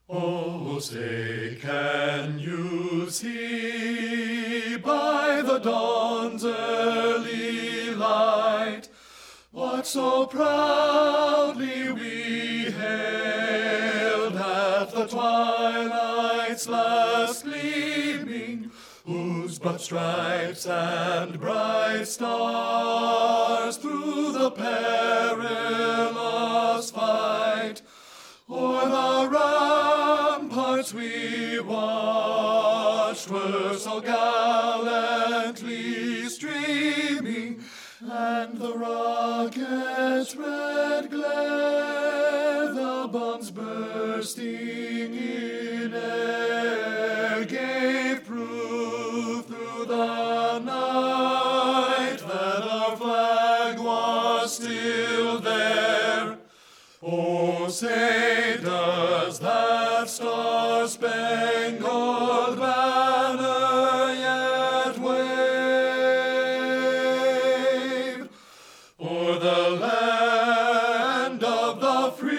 Oh, say, can you see by the dawn's early light what so proudly we hailed at the twilight's last gleaming, whose broad stripes and bright stars through the perilous fight o'er the ramparts we watched were so gallantly streaming, and the rocket's red glare, the bombs bursting in air, gave proof through the night that our flag was still there. Oh, say, does that star-spangled banner yet wave o'er the land of the free?